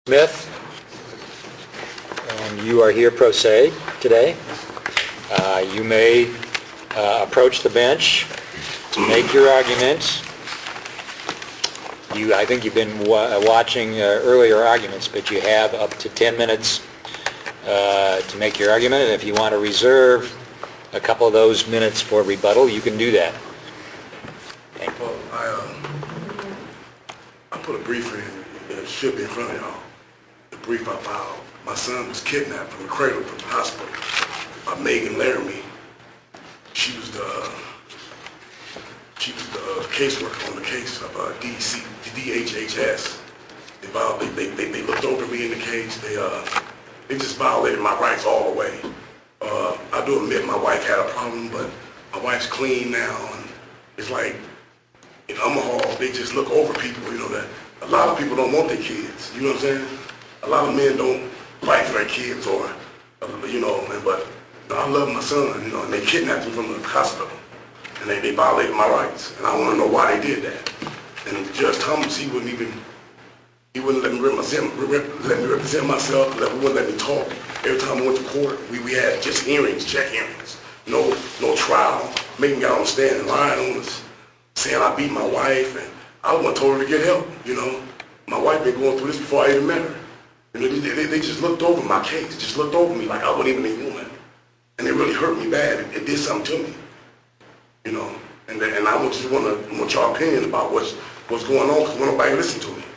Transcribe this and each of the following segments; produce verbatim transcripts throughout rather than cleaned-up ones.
Smith, and you are here pro se today. Uh, you may uh, approach the bench to make your arguments. You, I think you've been wa watching uh, earlier arguments, but you have up to ten minutes uh, to make your argument, and if you want to reserve a couple of those minutes for rebuttal, you can do that. Thank you. Well, I, uh, I put a brief in, it should be in front of y'all. The brief I filed. My son was kidnapped from the cradle from the hospital by Megan Laramie. She was the she was the caseworker on the case of uh, D C, D H H S. They, violated, they, they, they looked over me in the case. They uh they just violated my rights all the way. Uh, I do admit my wife had a problem, but my wife's clean now, and it's like in Omaha they just look over people. You know that a lot of people don't want their kids. You know what I'm saying? A lot of men don't fight for their kids, or uh, you know. And, but I love my son, you know, and they kidnapped him from the hospital, and they, they violated my rights, and I want to know why they did that. And Judge Thomas, he wouldn't even, he wouldn't let me represent, let me represent myself, let, wouldn't let me talk. Every time I went to court, we, we had just hearings, check hearings, no no trial, making me out on the stand and lying on us, saying I beat my wife, and I went told her to get help, you know. My wife been going through this before I even met her. You know, they, they, they just looked over my case, just looked over me like I wasn't even a human. And it really hurt me bad. It, it did something to me, you know. And then, and I just want to want your opinion about what's what's going on, because nobody listen to me.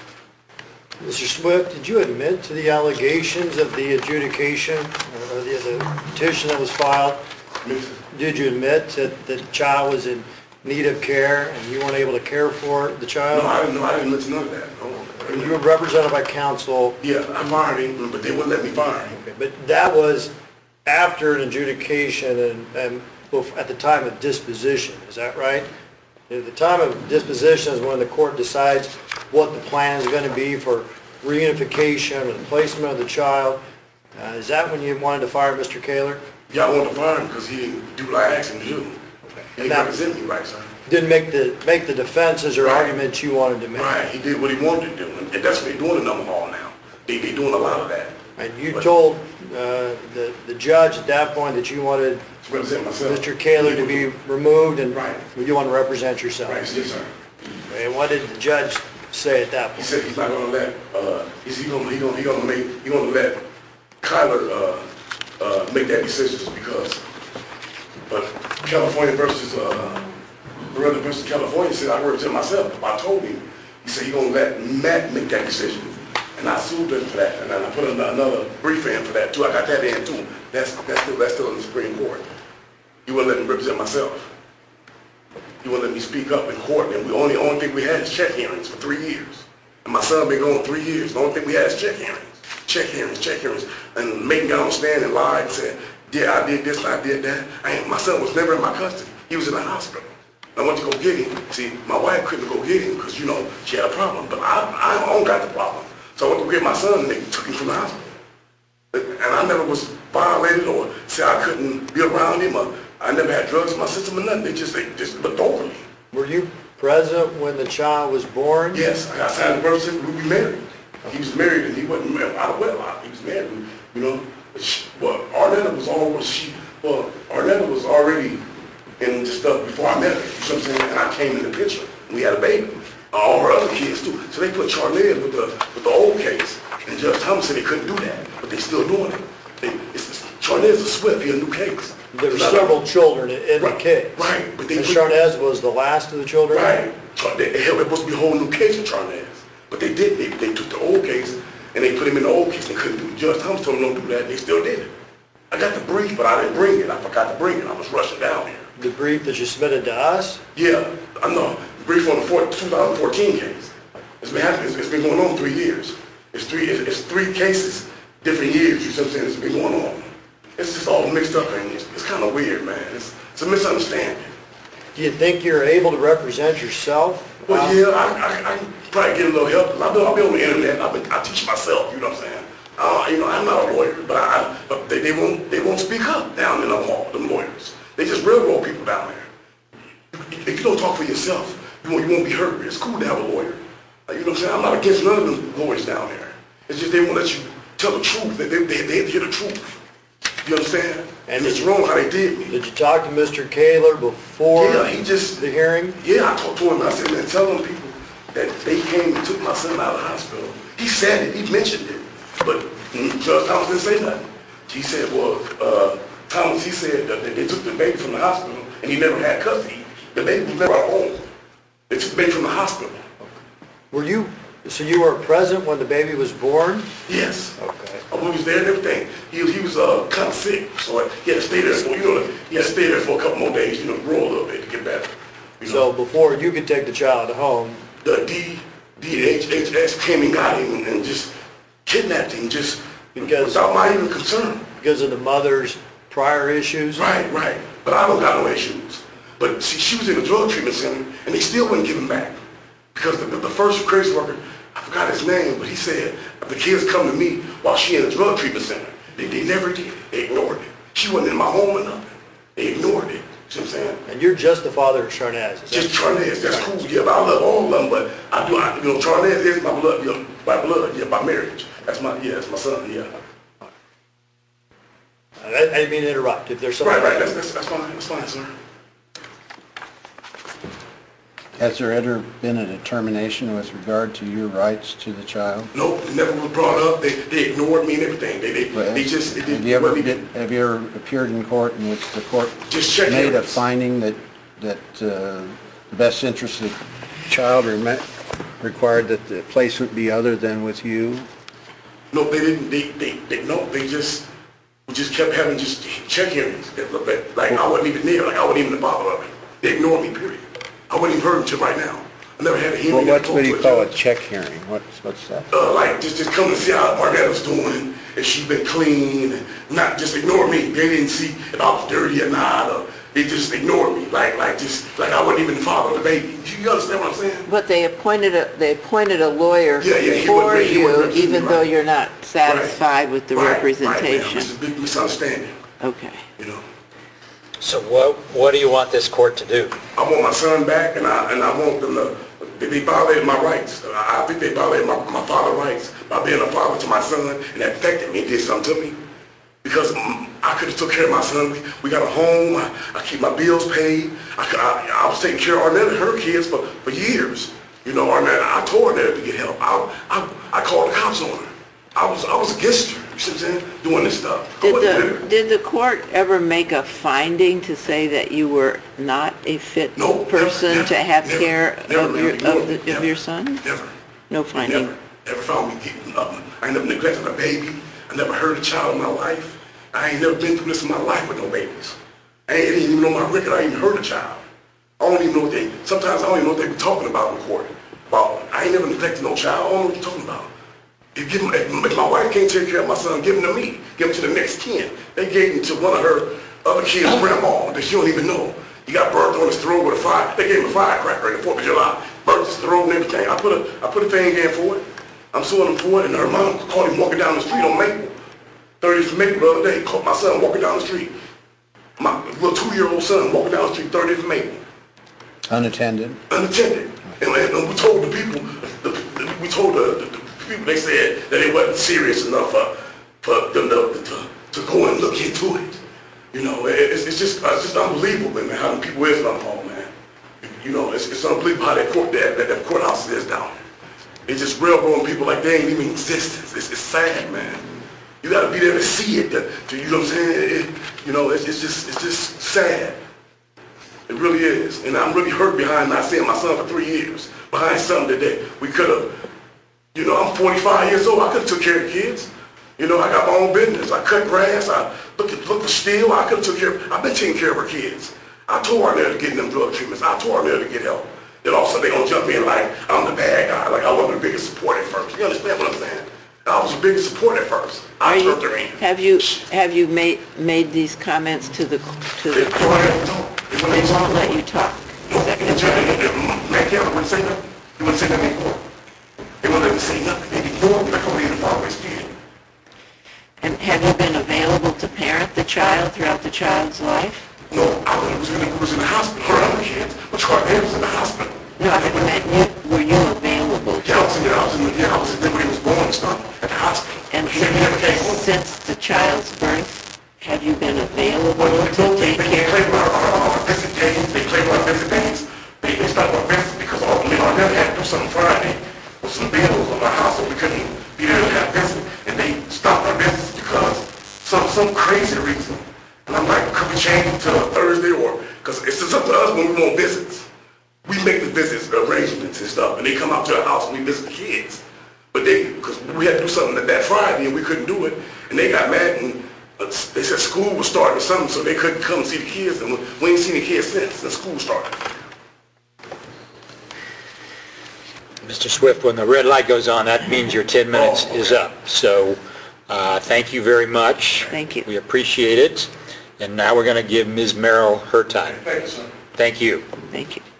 Mister Swift, did you admit to the allegations of the adjudication or the, the petition that was filed? Did you admit that the child was in need of care and you weren't able to care for the child? No, I didn't know. I didn't admit to none of that. No. And you were represented by counsel. Yeah, I fired him, but they wouldn't let me fire him. Okay, but that was after an adjudication and, and at the time of disposition, is that right? At the time of disposition is when the court decides what the plan is going to be for reunification and placement of the child. Uh, is that when you wanted to fire Mister Kaler? Yeah, I wanted to fire him because he didn't do what I asked him to do. Okay. He didn't represent me right, sir. Didn't make the make the defenses or right. arguments you wanted to make. Right, he did what he wanted to do, and that's what they're doing in Omaha now. They they doing a lot of that. And you but, told uh, the the judge at that point that you wanted represent myself. Mister Kaler to be removed, and right. you want to represent yourself. Right, yes, sir. And what did the judge say at that point? He said he's not going to let. Uh, he's he going he going he going to make he going to let Kyler uh, uh, make that decision because. But California versus. Uh, Brother versus California said I represent myself. I told him. He said he's gonna let Matt make that decision, and I sued him for that, and then I put another brief in for that too. I got that in too. That's that's still that's still in the Supreme Court. He wouldn't let me represent myself. He wouldn't let me speak up in court, and we only only thing we had is check hearings for three years. And my son been going three years. The only thing we had is check hearings, check hearings, check hearings, and Megan got on the stand and lied and said, "Yeah, I did this and I did that." I ain't, my son was never in my custody. He was in the hospital. I went to go get him. See, my wife couldn't go get him because, you know, she had a problem. But I, I don't got the problem. So I went to get my son, and they took him from the hospital. And I never was violated or said I couldn't be around him, or I never had drugs in my system or nothing. They just, they just looked over me. Were you present when the child was born? Yes, I signed the birth certificate. We were married. He was married, and he wasn't married out of wedlock. He was married, you know. But she, well, Arnetta was always, she, well, Arnetta was already and just stuff before I met her, you know what I'm saying? And I came in the picture, and we had a baby. All her other kids too. So they put Charnez with the with the old case, and Judge Thomas said they couldn't do that, but they still doing it. They, it's, Charnez is Swift, he a new case. There were several children in right, the case. Right, but they and Charnez was the last of the children? Right. They, it was supposed to be a whole new case of Charnez, but they didn't. They, they took the old case, and they put him in the old case. They couldn't do it. Judge Thomas told them don't do that, and they still did it. I got the brief, but I didn't bring it. I forgot to bring it. I was rushing down here. The brief that you submitted to us? Yeah, I know. The brief on the twenty fourteen case. It's been happening. It's, it's been going on three years. It's three. It's, it's three cases, different years. You see what I'm saying? It's been going on. It's just all mixed up, and it's, it's kind of weird, man. It's, it's a misunderstanding. Do you think you're able to represent yourself? Well, um, yeah, I, I, I can probably get a little help. I've been, I've been on the internet. I've been, I teach myself. You know what I'm saying? Uh, you know, I'm not a lawyer, but I, but they, they won't, they won't speak up down in the hall. Them lawyers. They just railroad people down there. If you don't talk for yourself, you won't, you won't be heard. It's cool to have a lawyer. Like, you know what I'm saying? I'm not against none of them lawyers down there. It's just they won't let you tell the truth. They, they, they, they have to hear the truth. You understand? And And it's did you- wrong how they did me. Did you talk to Mister Kaler before Yeah, he just, the hearing? yeah, I talked to him. I said, man, tell them people that they came and took my son out of the hospital. He said it. He mentioned it. But mm, Judge Thomas didn't say nothing. He said, well, uh, Thomas, he said that they took the baby from the hospital and he never had custody. The baby was never at home. They took the baby from the hospital. Were you, so you were present when the baby was born? Yes. Okay. I was there and everything. He, he was uh, kind of sick, so he had to stay there. For, you know, he had to stay there for a couple more days, you know, grow a little bit to get better. You know? So before you could take the child home, The D, D H H S came and got him and just kidnapped him, just Because- without my even concern. because of the mother's prior issues? Right, right. But I don't got no issues. But see, she was in a drug treatment center, and they still wouldn't give him back. Because the, the, the first case worker, I forgot his name, but he said, if the kids come to me while she in a drug treatment center, they, they never did. They ignored it. She wasn't in my home or nothing. They ignored it. See what I'm saying? And you're just the father of Sharnaz, is that Just Charnez, that's cool, yeah, but I love all of them, but I do, I, you know, Charnez is my blood, you know, by blood, yeah, by marriage. That's my, yeah, that's my son, yeah. I, I didn't mean to interrupt. If there's something... Right, right, that's, that's, that's fine, that's fine, sir. Has there ever been a determination with regard to your rights to the child? Nope, it never was brought up, they, they ignored me and everything, they, they, Well, they just, they, Have you ever, they, did- have you ever appeared in court in which the court Just check made a hearings. finding that, that uh, the best interest of the child or me- required that the place would be other than with you? no, they didn't, they, they, they, no, they just, we just kept having just check hearings, like, I wasn't even there, like, I wasn't even the father of it. They ignored me, period. I wasn't even heard until right now. I never had a hearing. Well, I what talked would to you a call a judge. check hearing? What's, what's that? Uh, like, just, just come to see how Marnetta's doing, if she been clean, and not just ignore me. They didn't see if I was dirty or not, or they just ignored me, like, like, just, like I wasn't even the father of the baby. You understand what I'm saying? But they appointed a, they appointed a lawyer Yeah, yeah, he for wouldn't- he you, wouldn't represent even me, though right. you're not satisfied with the Right, right, representation. ma'am. It's a big misunderstanding, Okay. you know. So what, what do you want this court to do? I want my son back, and I, and I want them to, they, they violated my rights. I, I think they violated my, my father's rights by being a father to my son, and that affected me, did something to me. Because mm, I could have took care of my son. We, we got a home, I, I keep my bills paid. I, could, I, I was taking care of Arnetta and her kids for, for years. You know, Arnetta, I told Arnetta to get help. I, I, I called the cops on her. I was, I was against her, you see what I'm saying, doing this stuff. I Did wasn't the, there. did the court ever make a finding to say that you were not a fit No, never, person never, to have never, care never, of ma'am. your, Ignore of, me, the, never, of your son? Never. No finding? Never, never found me getting up. I ain't never neglected a baby. I never hurt a child in my life. I ain't never been through this in my life with no babies. I ain't, didn't even know my record. I ain't even hurt a child. I don't even know what they, sometimes I don't even know what they be talking about in court. About, I ain't never neglected no child. I don't know what you're talking about. If, give him, if, if my wife can't take care of my son, give him to me. Give him to the next kin. They gave him to one of her other kids' grandma that she don't even know. He got burnt on his throat with a fire. They gave him a firecracker in the fourth of July. Burnt his throat and everything. I put a, I put a thing in for it. I'm suing him for it. And her mom caught him walking down the street on Maple. thirtieth of Maple the other day. Caught my son walking down the street. My little two-year-old son walking down the street, thirtieth of Maple. Unattended? Unattended. And, and we told the people, the, the, we told the, the, the people, they said that it wasn't serious enough for, for them to, to, to go and look into it. You know, it, it's, it's just it's just unbelievable, man, how the people is on home, man. You know, it's, it's unbelievable how that court that, that, that courthouse is down. It's just railroading people like they ain't even in existence. It's, it's sad, man. You gotta be there to see it, to, to you know what I'm saying? It, you know, it's, it's just it's just sad. It really is. And I'm really hurt behind not seeing my son for three years. Behind something that we could have, you know, I'm forty-five years old. I could have took care of kids. You know, I got my own business. I cut grass. I look at look for steel. I could have took care of, I've been taking care of her kids. I told her there to get them drug treatments. I told her there to get help. Then all of a sudden they gonna jump in like I'm the bad guy, like I wasn't the biggest support at first. You understand what I'm saying? I was the biggest support at first. Are I you, turned her in. have you, have you made, made these comments to the, to They the won't court? let me talk. They won't They let me won't let talk. you talk. No, the judge, Matt Keller wouldn't say nothing. He wouldn't say nothing in court. They wouldn't let me say nothing. They ignored me like I didn't always did. And have you been available to parent the child throughout the child's life? No, I was in, was in the hospital. Her other kids, but Charlie was in the hospital. No, I meant you, were you available? Yeah, I was in, I was in, yeah, I was in, when he was born and stuff, at the Since the child's birth, have you been available to take They care play of with our uh, visit days. They play with our visit days. They, they stopped our visits because all, you know, I never had to do something Friday with some bills on my house, so we couldn't be there to have visits. And they stopped our visits because some some crazy reason. And I'm like, could we change it to Thursday or because it's just up to us when we want visits. We make the visits arrangements and stuff, and they come out to our house and we visit the kids. But they, because we had to do something that, that Friday and we couldn't do it, and they got mad and uh, they said school was starting or something, so they couldn't come see the kids, and we ain't seen the kids since the school started. Mister Swift, when the red light goes on, that means your ten minutes Oh, okay. is up. So uh, thank you very much. Thank you. We appreciate it. And now we're going to give Miz Merrill her time. Thank you, sir. Thank you. Thank you.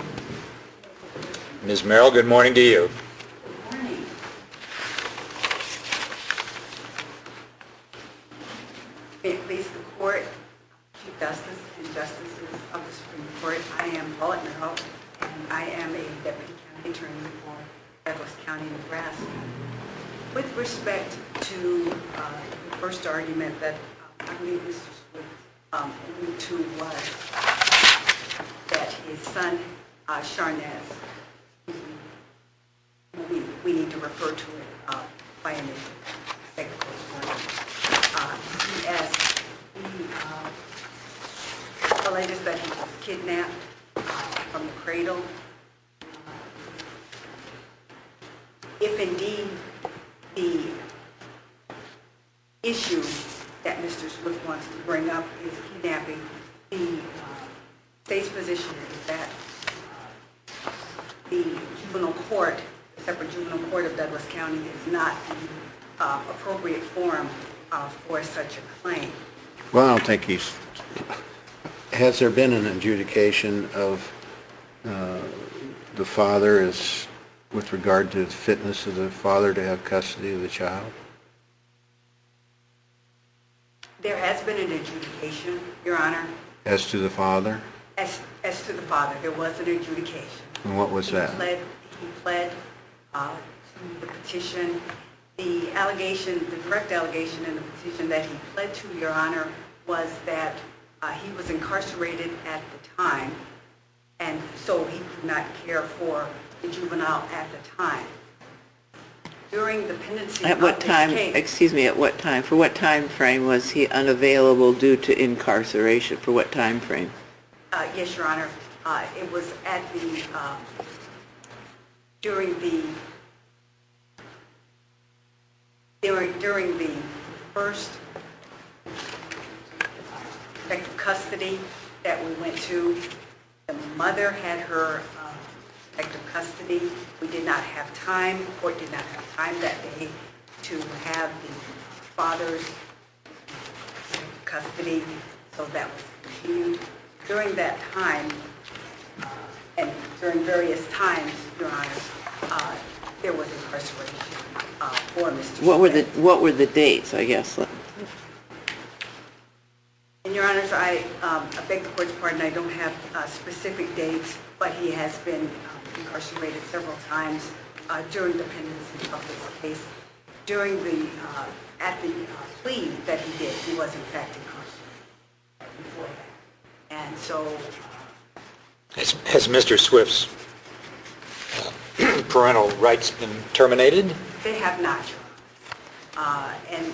Miz Merrill, good morning to you. Morning. May it please the court, Chief Justice and Justices of the Supreme Court, I am Paulette Merrill, and I am a Deputy County Attorney for Douglas County, Nebraska. With respect to uh, the first argument that uh, I believe Mister Swift um, alluded to was that his son, uh, Sharnez, we, we need to refer to it uh, by a name. Uh, he asked, he uh, alleges that he was kidnapped uh, from the cradle. Uh, if indeed the issue that Mister Swift wants to bring up is kidnapping, the uh, state's position is that uh, the juvenile court, the separate juvenile court of Douglas County, is not the uh, appropriate forum uh, for such a claim. Well, I don't think he's, has there been an adjudication of uh, the father as, with regard to the fitness of the father to have custody of the child? There has been an adjudication, Your Honor. As to the father? As, as to the father, there was an adjudication. And what was He that? pled, he pled uh, to the petition. The allegation, the direct allegation in the petition that he pled to, Your Honor, was that uh, he was incarcerated at the time, and so he could not care for the juvenile at the time. During the pendency At of what this time, case, excuse me, at what time, for what time frame was he unavailable due to incarceration? For what time frame? Uh, yes, Your Honor. Uh, it was at the, uh, during the, during, during the first protective custody that we went to. The mother had her uh, protective custody. We did not have time, the court did not have time that day to have the father's custody, so that was continued. During that time, uh, and during various times, Your Honor, uh, there was incarceration uh, for Mister What were the, Swift. what were the dates, I guess? And Your Honors, I, um, I beg the court's pardon, I don't have uh, specific dates, but he has been um, incarcerated several times uh, during the pendency of this case. During the, uh, at the uh, plea that he did, he was in fact incarcerated before that. And so, Has, has Mister Swift's uh, parental rights been terminated? they have not, Your Honor. Uh, and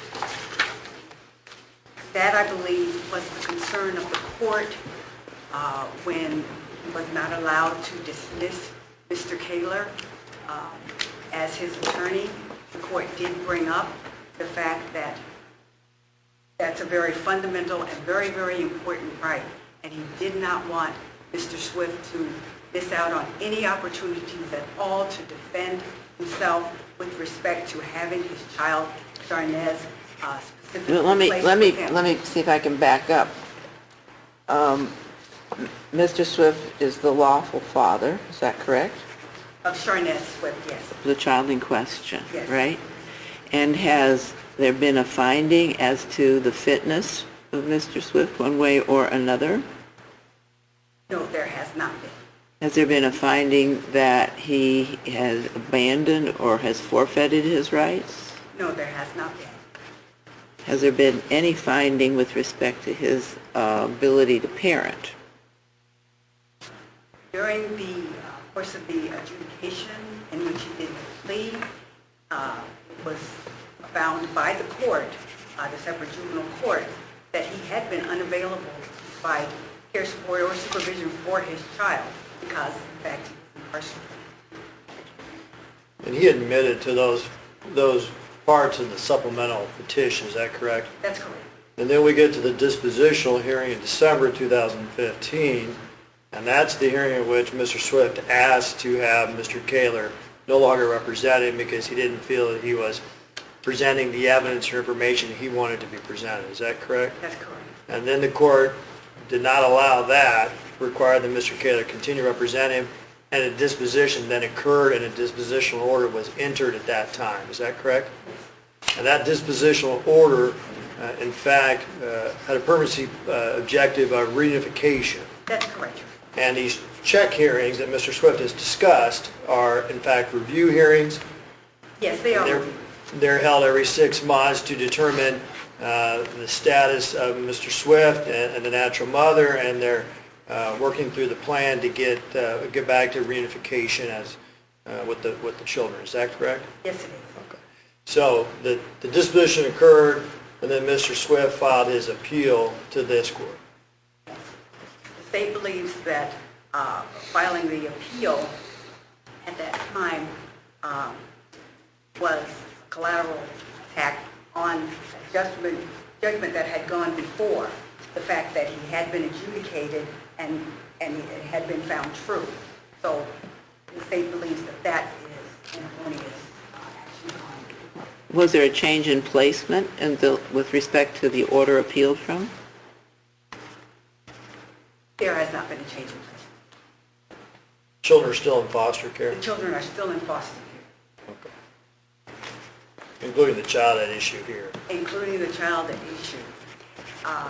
that, I believe, was the concern of the court uh, when he was not allowed to dismiss Mister Kaler um, as his attorney. The court did bring up the fact that that's a very fundamental and very, very important right, and he did not want Mister Swift to miss out on any opportunities at all to defend himself with respect to having his child, Sharnez, uh, specifically Let me, placed let me, with him. let me see if I can back up. Um, Mister Swift is the lawful father, is that correct? Of Sharnez Swift, yes. The child in question, Yes. right? And has there been a finding as to the fitness of Mister Swift one way or another? No, there has not been. Has there been a finding that he has abandoned or has forfeited his rights? No, there has not been. Has there been any finding with respect to his uh, ability to parent? During the uh, course of the adjudication in which he did the plea, uh, it was found by the court, uh, the separate juvenile court, that he had been unavailable to provide care, support, or supervision for his child because, in fact, he was incarcerated. And he admitted to those, those parts in the supplemental petition, is that correct? That's correct. And then we get to the dispositional hearing in December two thousand fifteen, and that's the hearing in which Mister Swift asked to have Mister Kaler no longer represent him because he didn't feel that he was presenting the evidence or information he wanted to be presented. Is that correct? That's correct. And then the court did not allow that, required that Mister Kaler continue to represent him, and a disposition then occurred and a dispositional order was entered at that time. Is that correct? And that dispositional order, uh, in fact, uh, had a permanency uh, objective of reunification. That's correct. And these check hearings that Mister Swift has discussed are, in fact, review hearings. Yes, they are. They're, they're held every six months to determine uh, the status of Mister Swift and, and the natural mother, and they're uh, working through the plan to get uh, get back to reunification as uh, with the with the children. Is that correct? Yes, it is. Okay. So the the disposition occurred, and then Mister Swift filed his appeal to this court. The state believes that uh, filing the appeal at that time um, was a collateral attack on a judgment, judgment that had gone before, the fact that he had been adjudicated and, and it had been found true. So the state believes that that is an erroneous uh, action on. Was there a change in placement in the, with respect to the order appealed from? There has not been a change in place. Children are still in foster care, The children are still in foster care, including the child at issue here. including the child at issue. Uh,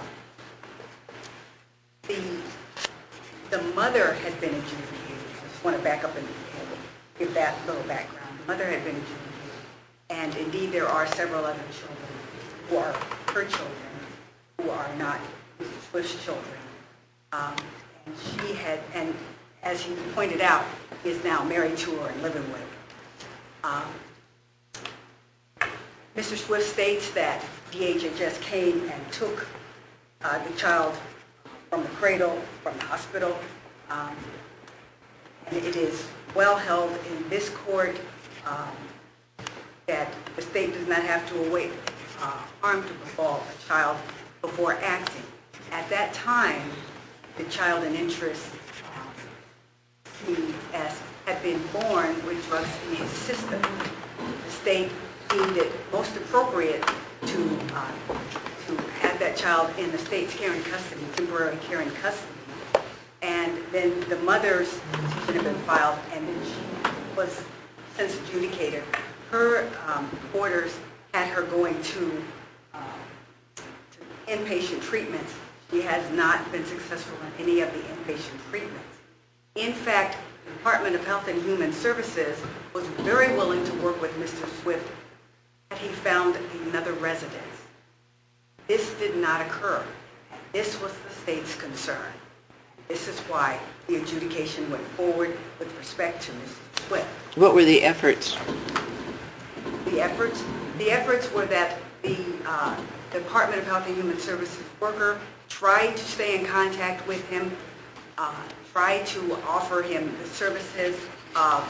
the the mother had been adjudicated. I just want to back up and give that little background. The mother had been adjudicated, and indeed there are several other children who are her children, who are not Mister Swift's children. Um, and she had, and as he pointed out, is now married to her and living with her. Um, Mister Swift states that D H H S came and took uh, the child from the cradle, from the hospital, um, and it is well held in this court um, that the state does not have to await uh, harm to befall a child before acting. At that time, the child in interest, um, C S, had been born with drugs in his system. The state deemed it most appropriate to uh, to have that child in the state's care and custody, temporary care and custody. And then the mother's petition had been filed, and then she was since adjudicated. Her um, orders had her going to, uh, to inpatient treatments. She has not been successful in any of the inpatient treatments. In fact, the Department of Health and Human Services was very willing to work with Mister Swift had he found another residence. This did not occur. This was the state's concern. This is why the adjudication went forward with respect to Mister Swift. What were the efforts? The efforts, the efforts were that the uh, Department of Health and Human Services worker tried to stay in contact with him, uh, tried to offer him the services of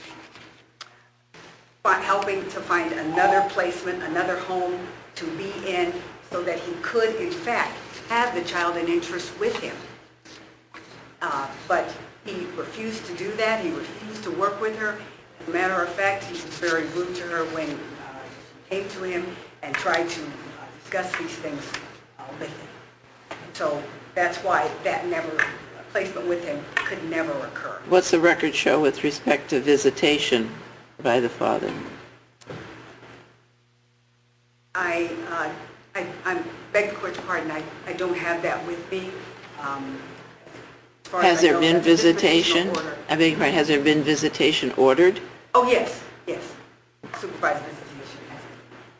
fi- helping to find another placement, another home to be in, so that he could, in fact, have the child in interest with him. Uh, but he refused to do that. He refused to work with her. As a matter of fact, he was very rude to her when uh, she came to him and tried to uh, discuss these things uh, with him. So that's why that never, placement with him could never occur. What's the record show with respect to visitation by the father? I, uh, I, I beg the court's pardon, I, I don't have that with me. Um, as far as Has I there know, been that's a dispositional visitation? order. I beg your pardon, has there been visitation ordered? Oh, yes, yes. Supervised visitation has been.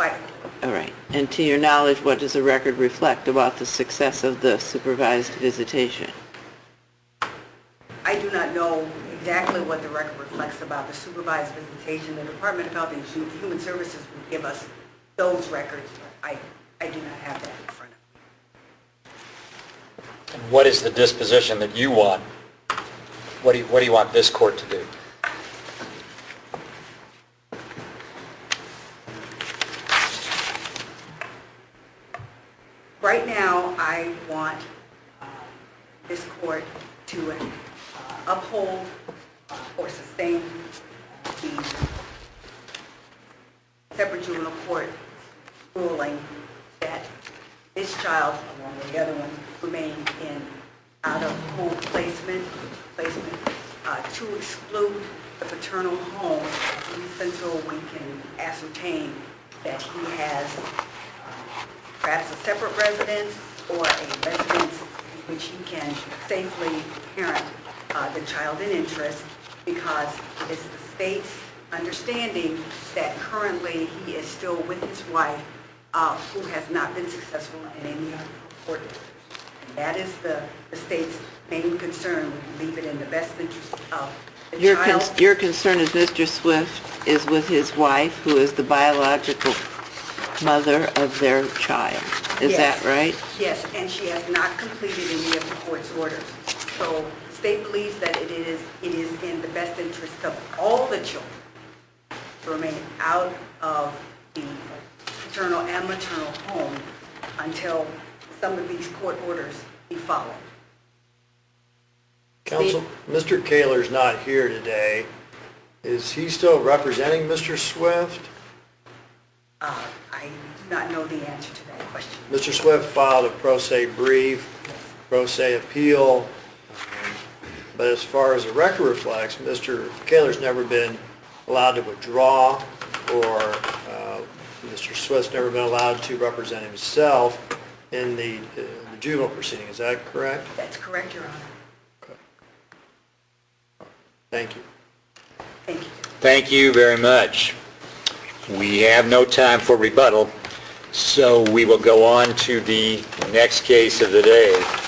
by the court. All right. And to your knowledge, what does the record reflect about the success of the supervised visitation? I do not know exactly what the record reflects about the supervised visitation. The Department of Health and Human Services would give us those records, but I, I do not have that in front of me. And what is the disposition that you want? What do you, what do you want this court to do? Right now, I want uh, this court to uh, uphold uh, or sustain the separate juvenile court ruling that this child, along with the other one, remain in out-of-home placement, placement uh, to exclude the paternal home until we can ascertain that he has perhaps a separate residence or a residence in which he can safely parent uh, the child in interest, because it is the state's understanding that currently he is still with his wife, uh, who has not been successful in any other court. And that is the, the state's main concern. We leave it in the best interest of the Your, child. con- your concern is Mister Swift is with his wife, who is the biological mother of their child. Is Yes. that right? Yes, and she has not completed any of the court's orders. So the state believes that it is, it is in the best interest of all the children to remain out of the paternal and maternal home until some of these court orders be followed. Counsel, Mister Kaler's not here today. Is he still representing Mister Swift? Uh, I do not know the answer to that question. Mister Swift filed a pro se brief, pro se appeal, but as far as the record reflects, Mister Kaler's never been allowed to withdraw, or uh, Mister Swift's never been allowed to represent himself in the, uh, the juvenile proceeding. Is that correct? That's correct, Your Honor. Okay. Thank you. Thank you. Thank you very much. We have no time for rebuttal, so we will go on to the next case of the day.